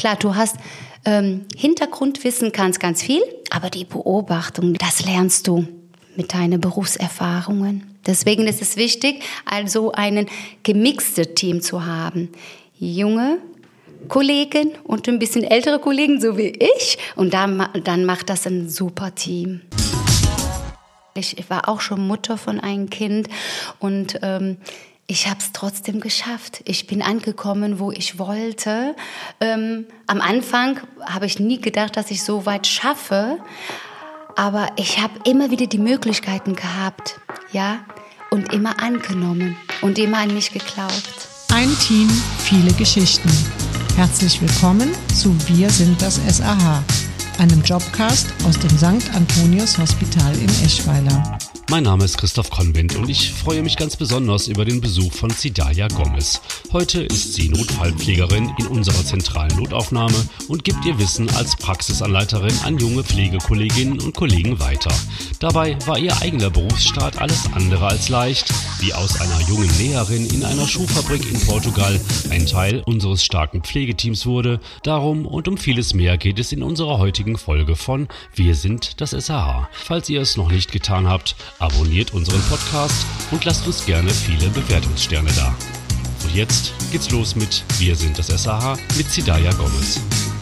Klar, du hast Hintergrundwissen ganz viel, aber die Beobachtung, das lernst du mit deinen Berufserfahrungen. Deswegen ist es wichtig, also ein gemixtes Team zu haben. Junge Kollegen und ein bisschen ältere Kollegen, so wie ich. Und dann macht das ein super Team. Ich war auch schon Mutter von einem Kind und ich habe es trotzdem geschafft. Ich bin angekommen, wo ich wollte. Am Anfang habe ich nie gedacht, dass ich so weit schaffe. Aber ich habe immer wieder die Möglichkeiten gehabt, ja, und immer angenommen und immer an mich geglaubt. Ein Team, viele Geschichten. Herzlich willkommen zu Wir sind das SAH, einem Jobcast aus dem St. Antonius Hospital in Eschweiler. Mein Name ist Christoph Konvent und ich freue mich ganz besonders über den Besuch von Cidalia Gomez. Heute ist sie Notfallpflegerin in unserer zentralen Notaufnahme und gibt ihr Wissen als Praxisanleiterin an junge Pflegekolleginnen und Kollegen weiter. Dabei war ihr eigener Berufsstart alles andere als leicht, wie aus einer jungen Näherin in einer Schuhfabrik in Portugal ein Teil unseres starken Pflegeteams wurde. Darum und um vieles mehr geht es in unserer heutigen Folge von Wir sind das SAH. Falls ihr es noch nicht getan habt, abonniert unseren Podcast und lasst uns gerne viele Bewertungssterne da. Und jetzt geht's los mit Wir sind das SAH mit Cidalia Gomez.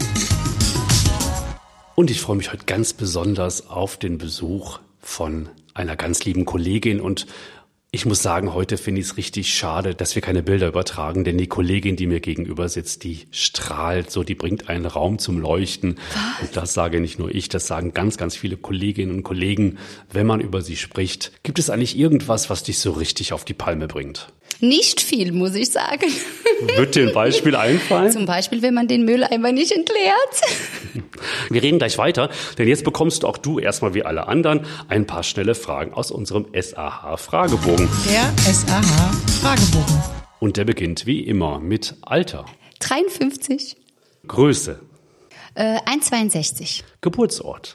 Und ich freue mich heute ganz besonders auf den Besuch von einer ganz lieben Kollegin und ich muss sagen, heute finde ich es richtig schade, dass wir keine Bilder übertragen, denn die Kollegin, die mir gegenüber sitzt, die strahlt so, die bringt einen Raum zum Leuchten. Was? Und das sage nicht nur ich, das sagen ganz viele Kolleginnen und Kollegen, wenn man über sie spricht. Gibt es eigentlich irgendwas, was dich so richtig auf die Palme bringt? Nicht viel, muss ich sagen. Wird dir ein Beispiel einfallen? Zum Beispiel, wenn man den Mülleimer nicht entleert. Wir reden gleich weiter, denn jetzt bekommst auch du erstmal wie alle anderen ein paar schnelle Fragen aus unserem SAH-Fragebogen. Der SAH-Fragebogen. Und der beginnt wie immer mit Alter. 53. Größe. 1,62. Geburtsort.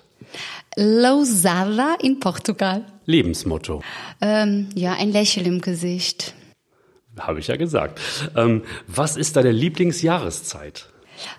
Lousada in Portugal. Lebensmotto. Ein Lächeln im Gesicht. Habe ich ja gesagt. Was ist deine Lieblingsjahreszeit?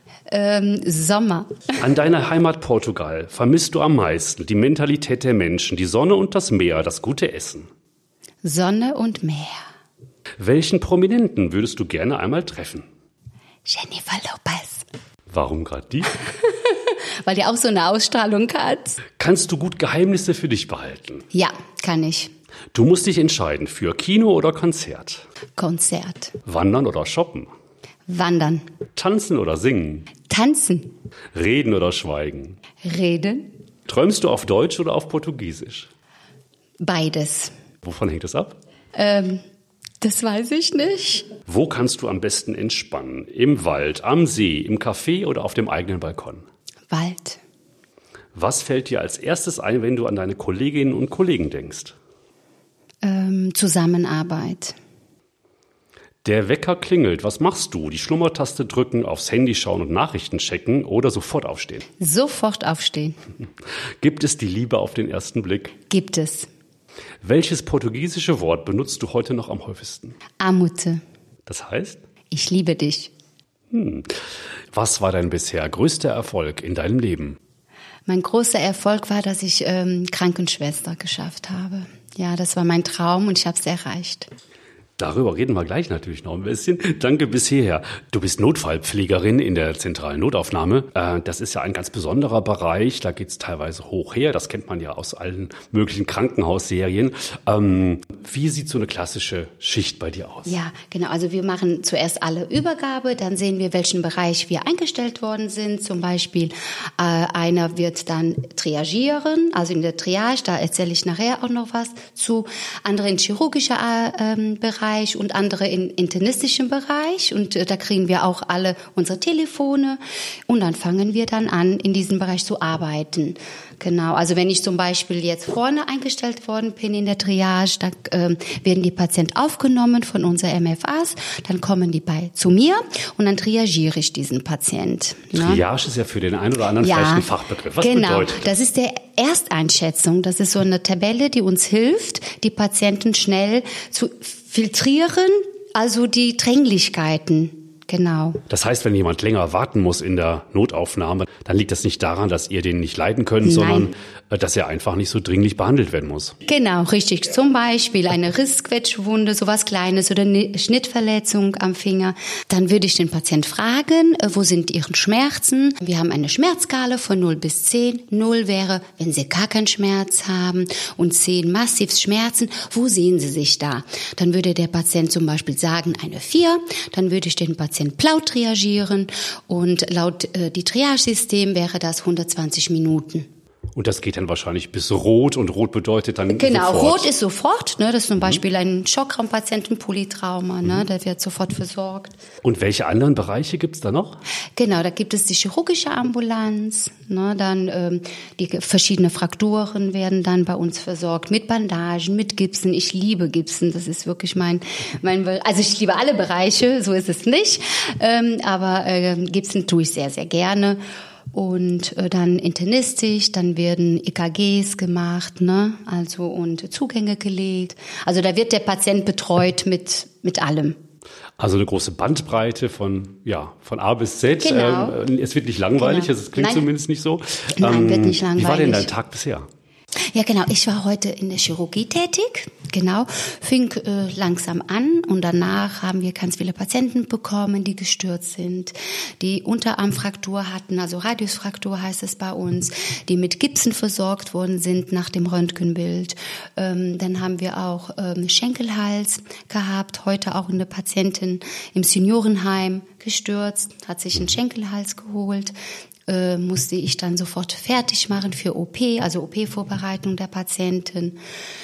Sommer. An deiner Heimat Portugal vermisst du am meisten die Mentalität der Menschen, die Sonne und das Meer, das gute Essen. Sonne und Meer. Welchen Prominenten würdest du gerne einmal treffen? Jennifer Lopez. Warum gerade die? Weil die auch so eine Ausstrahlung hat. Kannst du gut Geheimnisse für dich behalten? Ja, kann ich. Du musst dich entscheiden für Kino oder Konzert. Konzert. Wandern oder shoppen. Wandern. Tanzen oder singen. Tanzen. Reden oder schweigen. Reden. Träumst du auf Deutsch oder auf Portugiesisch? Beides. Wovon hängt es ab? Das weiß ich nicht. Wo kannst du am besten entspannen? Im Wald, am See, im Café oder auf dem eigenen Balkon? Wald. Was fällt dir als erstes ein, wenn du an deine Kolleginnen und Kollegen denkst? Zusammenarbeit. Der Wecker klingelt. Was machst du? Die Schlummertaste drücken, aufs Handy schauen und Nachrichten checken oder sofort aufstehen? Sofort aufstehen. Gibt es die Liebe auf den ersten Blick? Gibt es. Welches portugiesische Wort benutzt du heute noch am häufigsten? Amute. Das heißt? Ich liebe dich. Was war dein bisher größter Erfolg in deinem Leben? Mein großer Erfolg war, dass ich Krankenschwester geschafft habe. Ja, das war mein Traum und ich habe es erreicht. Darüber reden wir gleich natürlich noch ein bisschen. Danke bis hierher. Du bist Notfallpflegerin in der zentralen Notaufnahme. Das ist ja ein ganz besonderer Bereich. Da geht's teilweise hoch her. Das kennt man ja aus allen möglichen Krankenhausserien. Wie sieht so eine klassische Schicht bei dir aus? Ja, genau. Also wir machen zuerst alle Übergabe. Dann sehen wir, welchen Bereich wir eingestellt worden sind. Zum Beispiel einer wird dann triagieren. Also in der Triage, da erzähle ich nachher auch noch was zu. Andere in chirurgischer Bereich und andere im internistischen Bereich und da kriegen wir auch alle unsere Telefone und dann fangen wir dann an, in diesem Bereich zu arbeiten. Genau, also wenn ich zum Beispiel jetzt vorne eingestellt worden bin in der Triage, da werden die Patienten aufgenommen von unseren MFAs, dann kommen die zu mir und dann triagiere ich diesen Patient. Ne? Triage ist ja für den einen oder anderen vielleicht ein Fachbegriff. Was bedeutet das? Das ist der Ersteinschätzung. Das ist so eine Tabelle, die uns hilft, die Patienten schnell zu filtrieren, also die Dringlichkeiten. Genau. Das heißt, wenn jemand länger warten muss in der Notaufnahme, dann liegt das nicht daran, dass ihr den nicht leiden könnt, sondern dass er einfach nicht so dringlich behandelt werden muss. Genau, richtig. Zum Beispiel eine Rissquetschwunde, sowas Kleines oder eine Schnittverletzung am Finger. Dann würde ich den Patient fragen, wo sind Ihren Schmerzen? Wir haben eine Schmerzskala von 0 bis 10. 0 wäre, wenn Sie gar keinen Schmerz haben und 10 massiv Schmerzen. Wo sehen Sie sich da? Dann würde der Patient zum Beispiel sagen, eine 4. Dann würde ich den Patient laut triagieren und laut die Triagesystem wäre das 120 Minuten. Und das geht dann wahrscheinlich bis Rot und Rot bedeutet dann genau, sofort. Rot ist sofort, ne, das ist zum Beispiel ein Schockraumpatient, ein Polytrauma, ne, der wird sofort versorgt. Und welche anderen Bereiche gibt's da noch? Genau, da gibt es die chirurgische Ambulanz, ne, dann die verschiedenen Frakturen werden dann bei uns versorgt mit Bandagen, mit Gipsen. Ich liebe Gipsen, das ist wirklich mein also ich liebe alle Bereiche, so ist es nicht, aber Gipsen tue ich sehr, sehr gerne. Und dann internistisch, dann werden EKGs gemacht, ne, also und Zugänge gelegt. Also da wird der Patient betreut mit allem. Also eine große Bandbreite von A bis Z. Genau. Es wird nicht langweilig, Genau. es klingt zumindest nicht so. Nein, wird nicht langweilig. Wie war denn dein Tag bisher? Ja, genau. Ich war heute in der Chirurgie tätig. Genau. Fing langsam an und danach haben wir ganz viele Patienten bekommen, die gestürzt sind, die Unterarmfraktur hatten, also Radiusfraktur heißt es bei uns, die mit Gipsen versorgt worden sind nach dem Röntgenbild. Dann haben wir auch Schenkelhals gehabt, heute auch eine Patientin im Seniorenheim gestürzt, hat sich einen Schenkelhals geholt. Musste ich dann sofort fertig machen für OP, also OP-Vorbereitung der Patienten.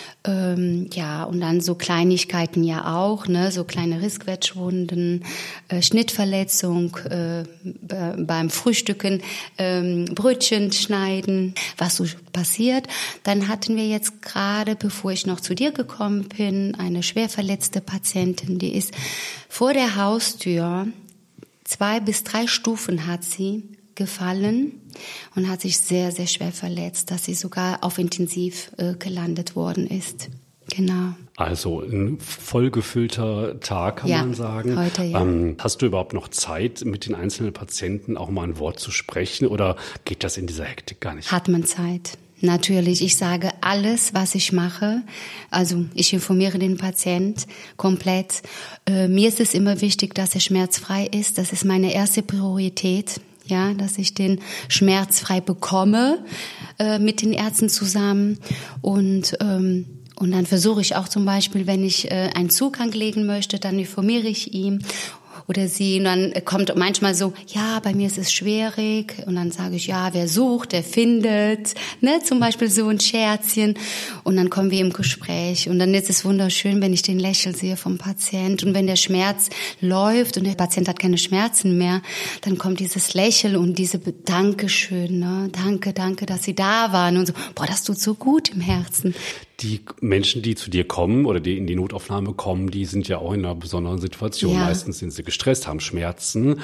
Ja, und dann so Kleinigkeiten ja auch, ne, so kleine Rissquetschwunden, Schnittverletzung, beim Frühstücken, Brötchen schneiden, was so passiert. Dann hatten wir jetzt gerade, bevor ich noch zu dir gekommen bin, eine schwer verletzte Patientin, die ist vor der Haustür, 2 bis 3 Stufen hat sie gefallen und hat sich sehr, sehr schwer verletzt, dass sie sogar auf Intensiv gelandet worden ist. Genau. Also ein vollgefüllter Tag, kann man sagen. Heute, ja. Hast du überhaupt noch Zeit, mit den einzelnen Patienten auch mal ein Wort zu sprechen oder geht das in dieser Hektik gar nicht? Hat man Zeit. Natürlich, ich sage alles, was ich mache. Also ich informiere den Patient komplett. Mir ist es immer wichtig, dass er schmerzfrei ist. Das ist meine erste Priorität. Ja, dass ich den schmerzfrei bekomme mit den Ärzten zusammen und dann versuche ich auch zum Beispiel, wenn ich einen Zugang legen möchte, dann informiere ich ihn oder sie und dann kommt manchmal so, ja, bei mir ist es schwierig und dann sage ich, ja, wer sucht, der findet, ne, zum Beispiel so ein Scherzchen und dann kommen wir im Gespräch und dann ist es wunderschön, wenn ich den Lächeln sehe vom Patient und wenn der Schmerz läuft und der Patient hat keine Schmerzen mehr, dann kommt dieses Lächeln und diese Dankeschön, ne, danke, dass Sie da waren und so, boah, das tut so gut im Herzen. Die Menschen, die zu dir kommen oder die in die Notaufnahme kommen, die sind ja auch in einer besonderen Situation. Ja. Meistens sind sie gestresst, haben Schmerzen.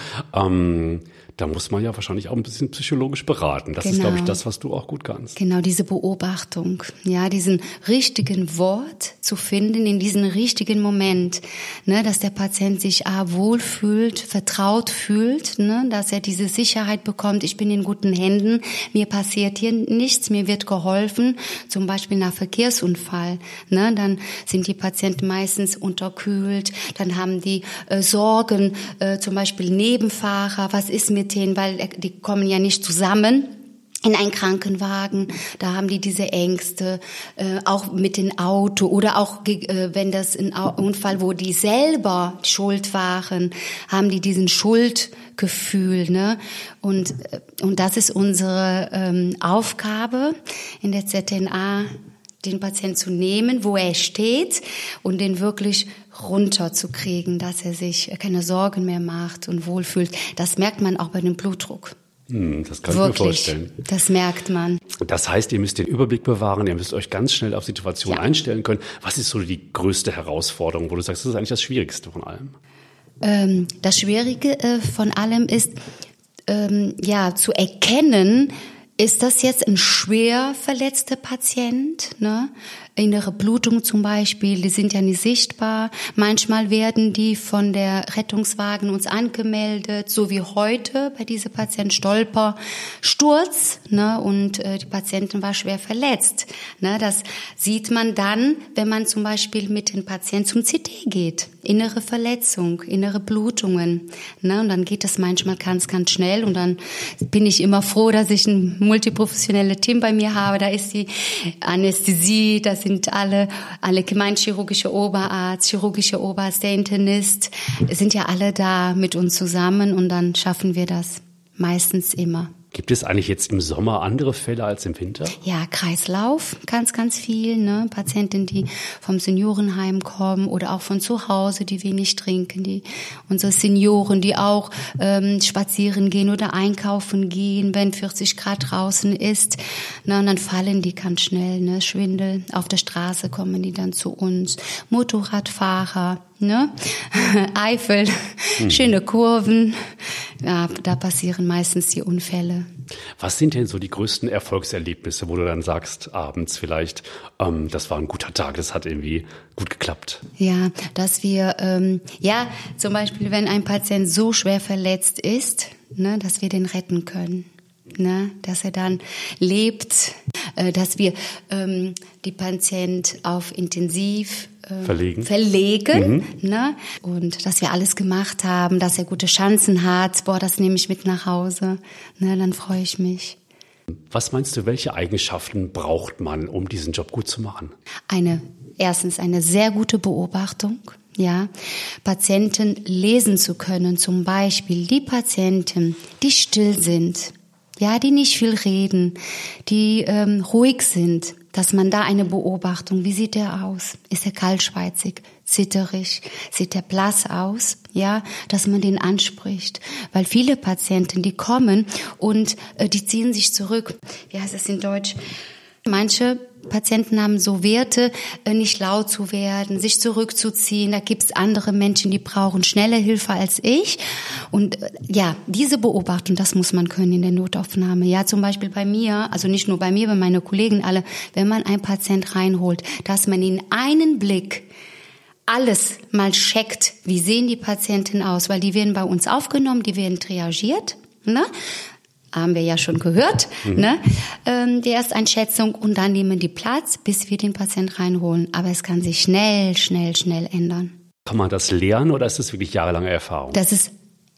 Da muss man ja wahrscheinlich auch ein bisschen psychologisch beraten. Das ist, glaube ich, das, was du auch gut kannst. Genau, diese Beobachtung, ja, diesen richtigen Wort zu finden in diesem richtigen Moment, ne, dass der Patient sich wohlfühlt, vertraut fühlt, ne, dass er diese Sicherheit bekommt, ich bin in guten Händen, mir passiert hier nichts, mir wird geholfen, zum Beispiel nach Verkehrsunfall, ne, dann sind die Patienten meistens unterkühlt, dann haben die Sorgen, zum Beispiel Nebenfahrer, was ist mit denen, weil die kommen ja nicht zusammen in einen Krankenwagen, da haben die diese Ängste, auch mit dem Auto oder auch wenn das ein Unfall, wo die selber schuld waren, haben die diesen Schuldgefühl, ne? Und das ist unsere Aufgabe in der ZNA, den Patienten zu nehmen, wo er steht und den wirklich runterzukriegen, dass er sich keine Sorgen mehr macht und wohlfühlt. Das merkt man auch bei dem Blutdruck. Das kann ich mir vorstellen. Das merkt man. Das heißt, ihr müsst den Überblick bewahren, ihr müsst euch ganz schnell auf Situationen einstellen können. Was ist so die größte Herausforderung, wo du sagst, das ist eigentlich das Schwierigste von allem? Das Schwierige von allem ist, zu erkennen, ist das jetzt ein schwer verletzter Patient, ne? innere Blutung zum Beispiel, die sind ja nicht sichtbar. Manchmal werden die von der Rettungswagen uns angemeldet, so wie heute bei diesem Patienten Sturz, ne, und die Patientin war schwer verletzt. Ne, das sieht man dann, wenn man zum Beispiel mit dem Patienten zum CT geht. Innere Verletzung, innere Blutungen. Ne, und dann geht das manchmal ganz, ganz schnell und dann bin ich immer froh, dass ich ein multiprofessionelles Team bei mir habe. Da ist die Anästhesie, da sind alle allgemeinchirurgische Oberarzt, chirurgische Oberarzt, der Internist, sind ja alle da mit uns zusammen und dann schaffen wir das meistens immer. Gibt es eigentlich jetzt im Sommer andere Fälle als im Winter? Ja, Kreislauf, ganz, ganz viel. Ne? Patienten, die vom Seniorenheim kommen oder auch von zu Hause, die wenig trinken. Unsere Senioren, die auch spazieren gehen oder einkaufen gehen, wenn 40 Grad draußen ist. Na, und dann fallen die ganz schnell, ne? Schwindel. Auf der Straße kommen die dann zu uns. Motorradfahrer, ne? Eifel, schöne Kurven. Ja, da passieren meistens die Unfälle. Was sind denn so die größten Erfolgserlebnisse, wo du dann sagst, abends vielleicht, das war ein guter Tag, das hat irgendwie gut geklappt? Ja, dass wir, zum Beispiel, wenn ein Patient so schwer verletzt ist, ne, dass wir den retten können. Ne, dass er dann lebt, dass wir die Patient auf Intensiv verlegen, ne, und dass wir alles gemacht haben, dass er gute Chancen hat. Das nehme ich mit nach Hause. Ne, dann freue ich mich. Was meinst du, welche Eigenschaften braucht man, um diesen Job gut zu machen? Erstens eine sehr gute Beobachtung. Ja, Patienten lesen zu können, zum Beispiel die Patienten, die still sind. Ja, die nicht viel reden, die ruhig sind, dass man da eine Beobachtung, wie sieht er aus? Ist er kaltschweißig, zitterig, sieht er blass aus? Ja, dass man den anspricht, weil viele Patienten, die kommen und die ziehen sich zurück. Wie heißt das in Deutsch? Manche Patienten haben so Werte, nicht laut zu werden, sich zurückzuziehen. Da gibt's andere Menschen, die brauchen schnelle Hilfe als ich. Und ja, diese Beobachtung, das muss man können in der Notaufnahme. Ja, zum Beispiel bei mir, also nicht nur bei mir, bei meinen Kollegen alle, wenn man einen Patient reinholt, dass man in einen Blick alles mal checkt, wie sehen die Patienten aus, weil die werden bei uns aufgenommen, die werden triagiert, ne? Haben wir ja schon gehört, ne? Die Ersteinschätzung und dann nehmen die Platz, bis wir den Patienten reinholen. Aber es kann sich schnell ändern. Kann man das lernen oder ist das wirklich jahrelange Erfahrung? Das ist,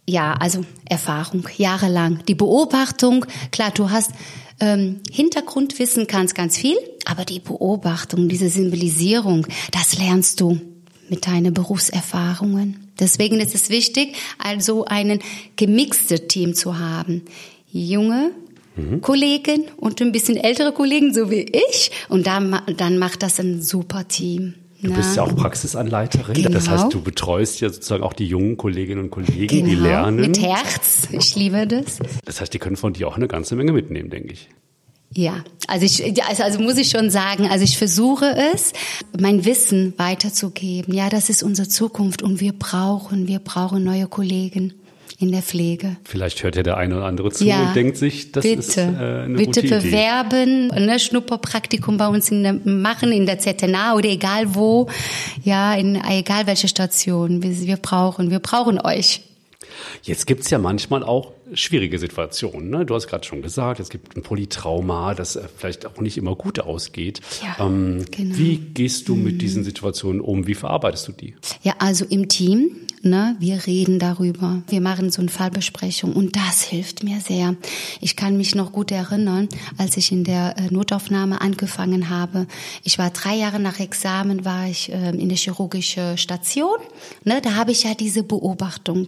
Erfahrung, jahrelang. Die Beobachtung, klar, du hast Hintergrundwissen, ganz viel, aber die Beobachtung, diese Symbolisierung, das lernst du mit deinen Berufserfahrungen. Deswegen ist es wichtig, also ein gemixtes Team zu haben. Junge Kollegen und ein bisschen ältere Kollegen, so wie ich. Und dann macht das ein super Team. Du bist ja auch Praxisanleiterin. Genau. Das heißt, du betreust ja sozusagen auch die jungen Kolleginnen und Kollegen, die lernen. Mit Herz. Ich liebe das. Das heißt, die können von dir auch eine ganze Menge mitnehmen, denke ich. Ja, also muss ich schon sagen, also ich versuche es, mein Wissen weiterzugeben. Ja, das ist unsere Zukunft und wir brauchen neue Kollegen in der Pflege. Vielleicht hört ja der eine oder andere zu und denkt sich, das ist eine gute Idee. Bitte bewerben, ne, Schnupperpraktikum bei uns machen in der ZNA oder egal wo, ja, egal welche Station. Wir brauchen euch. Jetzt gibt's ja manchmal auch schwierige Situationen. Ne? Du hast gerade schon gesagt, es gibt ein Polytrauma, das vielleicht auch nicht immer gut ausgeht. Ja, genau. Wie gehst du mit diesen Situationen um? Wie verarbeitest du die? Ja, also im Team, ne, wir reden darüber. Wir machen so eine Fallbesprechung und das hilft mir sehr. Ich kann mich noch gut erinnern, als ich in der Notaufnahme angefangen habe. Ich war 3 Jahre nach Examen, war ich in der chirurgischen Station. Ne, da habe ich ja diese Beobachtung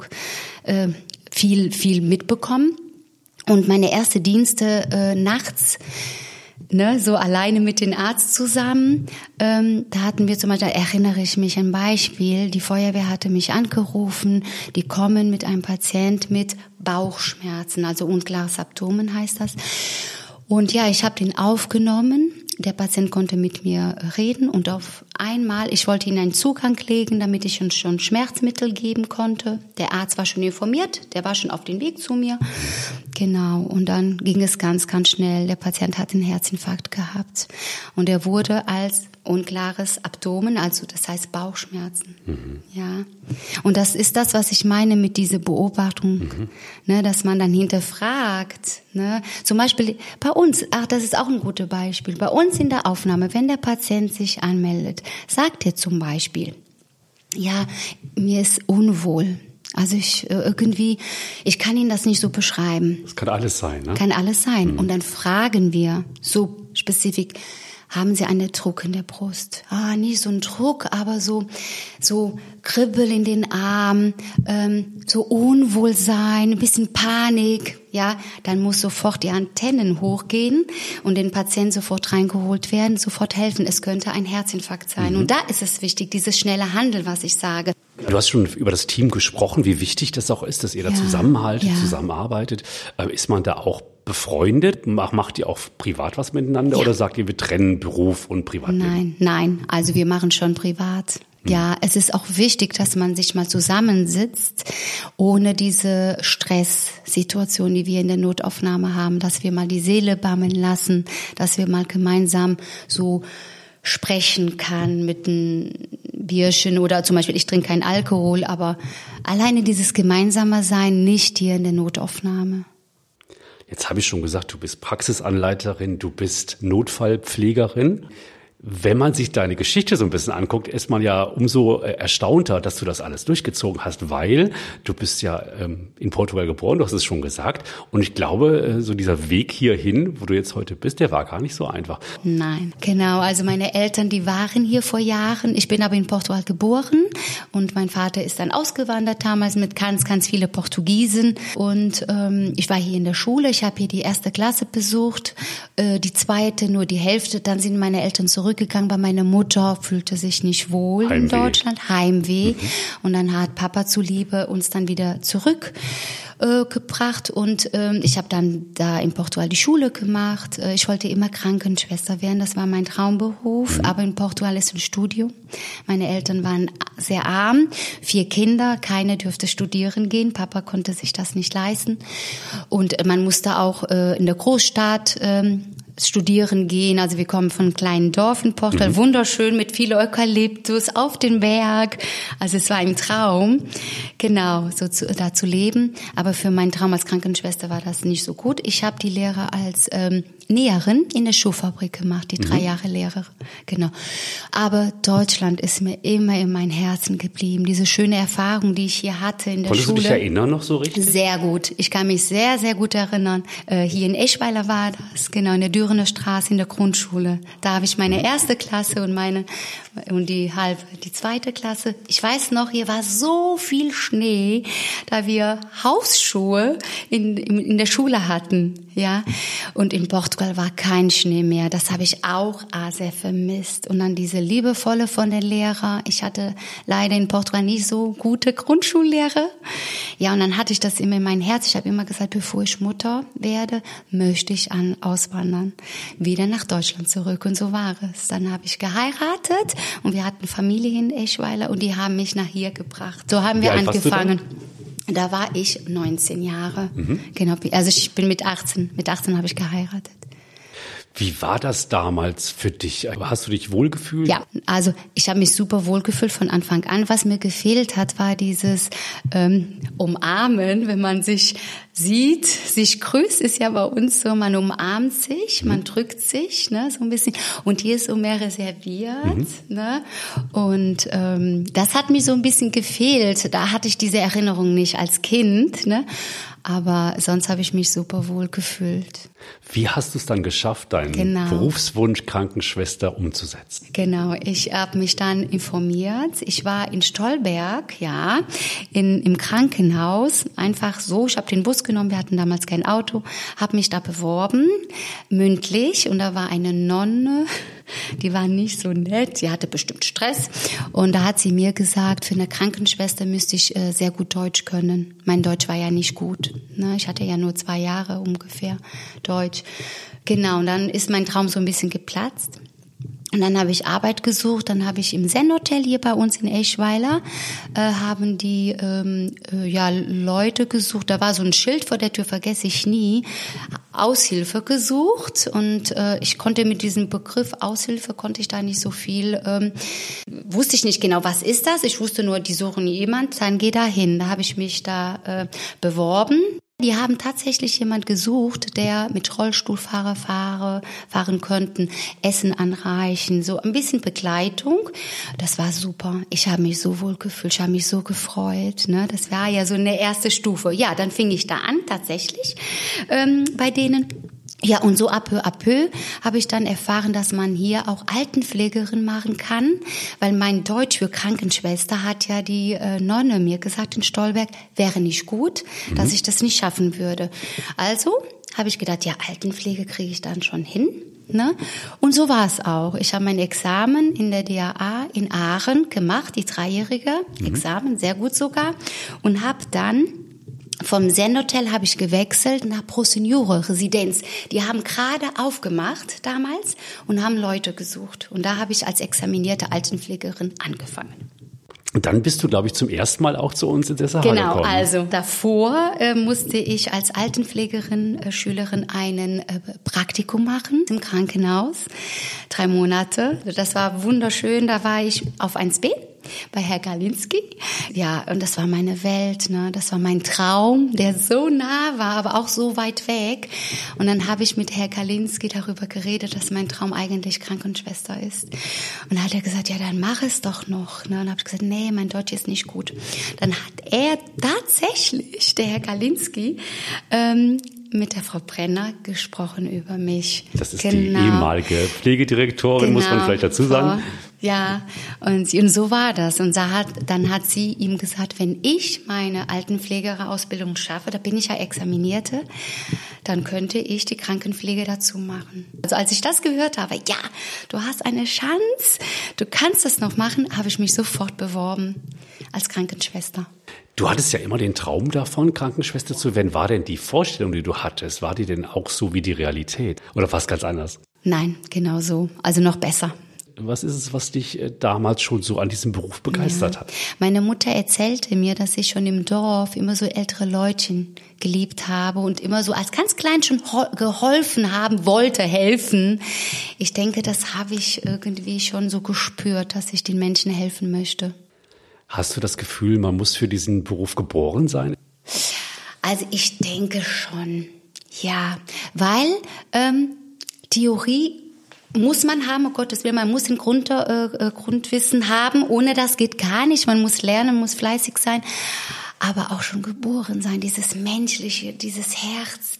viel mitbekommen. Und meine erste Dienste nachts, ne, so alleine mit dem Arzt zusammen, da hatten wir zum Beispiel, erinnere ich mich ein Beispiel, die Feuerwehr hatte mich angerufen, die kommen mit einem Patient mit Bauchschmerzen, also unklares Abdomen heißt das. Und ja, ich habe den aufgenommen. Der Patient konnte mit mir reden und auf einmal, ich wollte ihm einen Zugang legen, damit ich ihm schon Schmerzmittel geben konnte. Der Arzt war schon informiert, der war schon auf dem Weg zu mir. Genau, und dann ging es ganz, ganz schnell. Der Patient hat einen Herzinfarkt gehabt und er wurde als unklares Abdomen, also das heißt Bauchschmerzen. Ja. Und das ist das, was ich meine mit dieser Beobachtung, ne, dass man dann hinterfragt. Ne. Zum Beispiel bei uns, das ist auch ein gutes Beispiel, bei uns in der Aufnahme, wenn der Patient sich anmeldet, sagt er zum Beispiel, ja, mir ist unwohl. Also ich kann Ihnen das nicht so beschreiben. Das kann alles sein, ne? Kann alles sein. Und dann fragen wir so spezifisch, haben Sie einen Druck in der Brust? Nicht so ein Druck, aber so Kribbel in den Armen, so Unwohlsein, ein bisschen Panik. Ja, dann muss sofort die Antennen hochgehen und den Patienten sofort reingeholt werden, sofort helfen. Es könnte ein Herzinfarkt sein. Und da ist es wichtig, dieses schnelle Handeln, was ich sage. Du hast schon über das Team gesprochen, wie wichtig das auch ist, dass ihr da zusammenhaltet, zusammenarbeitet. Ist man da auch befreundet? Macht ihr auch privat was miteinander oder sagt ihr, wir trennen Beruf und Privatleben? Nein. Also wir machen schon privat. Ja, es ist auch wichtig, dass man sich mal zusammensitzt, ohne diese Stresssituation, die wir in der Notaufnahme haben, dass wir mal die Seele baumeln lassen, dass wir mal gemeinsam so sprechen kann mit einem Bierchen oder zum Beispiel, ich trinke keinen Alkohol, aber alleine dieses gemeinsame Sein nicht hier in der Notaufnahme. Jetzt habe ich schon gesagt, du bist Praxisanleiterin, du bist Notfallpflegerin. Wenn man sich deine Geschichte so ein bisschen anguckt, ist man ja umso erstaunter, dass du das alles durchgezogen hast, weil du bist ja in Portugal geboren, du hast es schon gesagt. Und ich glaube, so dieser Weg hierhin, wo du jetzt heute bist, der war gar nicht so einfach. Nein, genau. Also meine Eltern, die waren hier vor Jahren. Ich bin aber in Portugal geboren und mein Vater ist dann ausgewandert damals mit ganz, ganz vielen Portugiesen. Und ich war hier in der Schule. Ich habe hier die 1. Klasse besucht, die 2. nur die Hälfte. Dann sind meine Eltern zurückgegangen, weil meine Mutter fühlte sich nicht wohl in Deutschland, Heimweh. Und dann hat Papa zuliebe uns dann wieder zurückgebracht und ich habe dann da in Portugal die Schule gemacht. Ich wollte immer Krankenschwester werden, das war mein Traumberuf, aber in Portugal ist ein Studium. Meine Eltern waren sehr arm, 4 Kinder, keine dürfte studieren gehen, Papa konnte sich das nicht leisten und man musste auch in der Großstadt studieren gehen. Also wir kommen von einem kleinen Dorf in Portugal, wunderschön mit viel Eukalyptus auf den Berg. Also es war ein Traum, genau, da zu leben. Aber für meinen Traum als Krankenschwester war das nicht so gut. Ich habe die Lehre als Näherin in der Schuhfabrik gemacht, die 3 Jahre Lehre, genau. Aber Deutschland ist mir immer in mein Herzen geblieben. Diese schöne Erfahrung, die ich hier hatte in der Schule. Konntest du dich erinnern noch so richtig? Sehr gut. Ich kann mich sehr, sehr gut erinnern. Hier in Eschweiler war das, genau, in der Dürener Straße in der Grundschule. Da habe ich meine 1. Klasse und die 2. Klasse. Ich weiß noch, hier war so viel Schnee, da wir Hausschuhe in der Schule hatten, ja. Und in Portugal war kein Schnee mehr. Das habe ich auch sehr vermisst. Und dann diese liebevolle von den Lehrern. Ich hatte leider in Portugal nicht so gute Grundschullehrer. Ja, und dann hatte ich das immer in mein Herz. Ich habe immer gesagt, bevor ich Mutter werde, möchte ich auswandern. Wieder nach Deutschland zurück. Und so war es. Dann habe ich geheiratet und wir hatten Familie in Eschweiler und die haben mich nach hier gebracht. So haben wir angefangen. Da war ich 19 Jahre. Genau. Also ich bin mit 18 habe ich geheiratet. Wie war das damals für dich? Hast du dich wohlgefühlt? Ja, also ich habe mich super wohlgefühlt von Anfang an. Was mir gefehlt hat, war dieses Umarmen, wenn man sich sieht, sich grüßt, ist ja bei uns so, man umarmt sich, man drückt sich, ne, so ein bisschen. Und hier ist so mehr reserviert, ne. Und das hat mir so ein bisschen gefehlt. Da hatte ich diese Erinnerung nicht als Kind, ne. Aber sonst habe ich mich super wohl gefühlt. Wie hast du es dann geschafft, deinen Berufswunsch Krankenschwester umzusetzen? Genau, ich habe mich dann informiert. Ich war in Stolberg, ja, im Krankenhaus. Einfach so, ich habe den Bus genommen, wir hatten damals kein Auto, habe mich da beworben, mündlich. Und da war eine Nonne, die war nicht so nett, die hatte bestimmt Stress. Und da hat sie mir gesagt, für eine Krankenschwester müsste ich sehr gut Deutsch können. Mein Deutsch war ja nicht gut. Ne? Ich hatte ja nur 2 Jahre ungefähr Deutsch. Genau, und dann ist mein Traum so ein bisschen geplatzt. Und dann habe ich Arbeit gesucht, dann habe ich im Zen-Hotel hier bei uns in Eschweiler, haben die Leute gesucht, da war so ein Schild vor der Tür, vergesse ich nie, Aushilfe gesucht und ich konnte mit diesem Begriff Aushilfe, konnte ich da nicht so viel, wusste ich nicht genau, was ist das, ich wusste nur, die suchen jemand, dann geh da hin, da habe ich mich da beworben. Die haben tatsächlich jemand gesucht, der mit Rollstuhlfahrer fahren könnten, Essen anreichen, so ein bisschen Begleitung. Das war super. Ich habe mich so wohl gefühlt, ich habe mich so gefreut. Ne? Das war ja so eine erste Stufe. Ja, dann fing ich da an tatsächlich bei denen. Ja, und so peu à peu habe ich dann erfahren, dass man hier auch Altenpflegerin machen kann, weil mein Deutsch für Krankenschwester hat ja die Nonne mir gesagt in Stolberg, wäre nicht gut, dass ich das nicht schaffen würde. Also habe ich gedacht, ja, Altenpflege kriege ich dann schon hin. Ne? Und so war es auch. Ich habe mein Examen in der DAA in Aachen gemacht, die 3-jährige Examen, sehr gut sogar, und habe dann vom Zen-Hotel habe ich gewechselt nach Pro-Seniore-Residenz. Die haben gerade aufgemacht damals und haben Leute gesucht. Und da habe ich als examinierte Altenpflegerin angefangen. Und dann bist du, glaube ich, zum ersten Mal auch zu uns in der SAH gekommen. Genau, also davor musste ich als Altenpflegerin, Schülerin ein Praktikum machen im Krankenhaus. 3 Monate. Das war wunderschön. Da war ich auf 1B. Bei Herr Galinski. Ja, und das war meine Welt, ne? Das war mein Traum, der so nah war, aber auch so weit weg. Und dann habe ich mit Herr Galinski darüber geredet, dass mein Traum eigentlich Krankenschwester ist. Und dann hat er gesagt, ja, dann mach es doch noch. Ne? Und dann habe ich gesagt, nee, mein Deutsch ist nicht gut. Dann hat er tatsächlich, der Herr Galinski, mit der Frau Brenner gesprochen über mich. Das ist die ehemalige Pflegedirektorin, muss man vielleicht dazu sagen. Ja, und so war das. Und dann hat sie ihm gesagt, wenn ich meine Altenpflegeausbildung schaffe, da bin ich ja Examinierte, dann könnte ich die Krankenpflege dazu machen. Also als ich das gehört habe, ja, du hast eine Chance, du kannst das noch machen, habe ich mich sofort beworben als Krankenschwester. Du hattest ja immer den Traum davon, Krankenschwester zu werden. War denn die Vorstellung, die du hattest, war die denn auch so wie die Realität? Oder war es ganz anders? Nein, genau so. Also noch besser. Was ist es, was dich damals schon so an diesem Beruf begeistert hat? Meine Mutter erzählte mir, dass ich schon im Dorf immer so ältere Leutchen geliebt habe und immer so als ganz klein schon geholfen haben wollte, helfen. Ich denke, das habe ich irgendwie schon so gespürt, dass ich den Menschen helfen möchte. Hast du das Gefühl, man muss für diesen Beruf geboren sein? Also ich denke schon, ja, weil Theorie muss man haben, um Gottes Willen, man muss ein Grundwissen haben, ohne das geht gar nicht, man muss lernen, muss fleißig sein, aber auch schon geboren sein, dieses Menschliche, dieses Herz,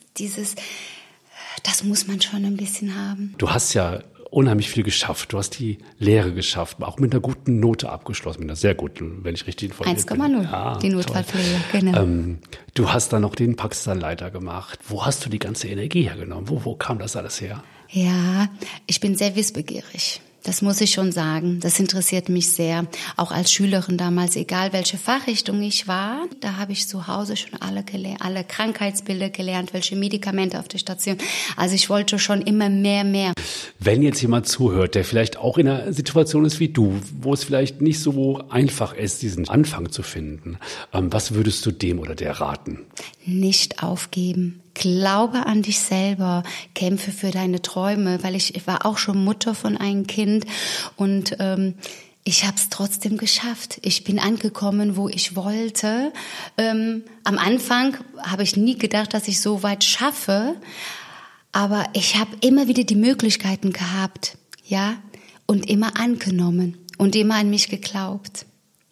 das muss man schon ein bisschen haben. Du hast ja unheimlich viel geschafft. Du hast die Lehre geschafft, auch mit einer guten Note abgeschlossen, mit einer sehr guten, wenn ich richtig informiert bin. 1,0, ja, die Notfallpflege, genau. Du hast dann noch den Praxisanleiter gemacht. Wo hast du die ganze Energie hergenommen? Wo kam das alles her? Ja, ich bin sehr wissbegierig. Das muss ich schon sagen. Das interessiert mich sehr. Auch als Schülerin damals, egal welche Fachrichtung ich war, da habe ich zu Hause schon alle Krankheitsbilder gelernt, welche Medikamente auf der Station. Also ich wollte schon immer mehr. Wenn jetzt jemand zuhört, der vielleicht auch in einer Situation ist wie du, wo es vielleicht nicht so einfach ist, diesen Anfang zu finden, was würdest du dem oder der raten? Nicht aufgeben. Glaube an dich selber, kämpfe für deine Träume, weil ich war auch schon Mutter von einem Kind und ich habe es trotzdem geschafft. Ich bin angekommen, wo ich wollte. Am Anfang habe ich nie gedacht, dass ich so weit schaffe, aber ich habe immer wieder die Möglichkeiten gehabt, ja, und immer angenommen und immer an mich geglaubt.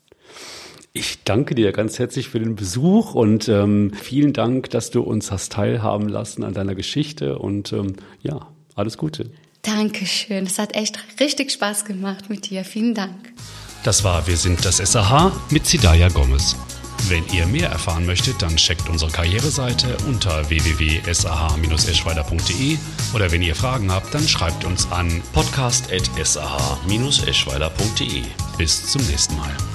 Ich danke dir ganz herzlich für den Besuch und vielen Dank, dass du uns hast teilhaben lassen an deiner Geschichte und ja, alles Gute. Dankeschön, es hat echt richtig Spaß gemacht mit dir. Vielen Dank. Das war Wir sind das SAH mit Zidaya Gomez. Wenn ihr mehr erfahren möchtet, dann checkt unsere Karriereseite unter www.sah-eschweiler.de oder wenn ihr Fragen habt, dann schreibt uns an podcast@sah-eschweiler.de. Bis zum nächsten Mal.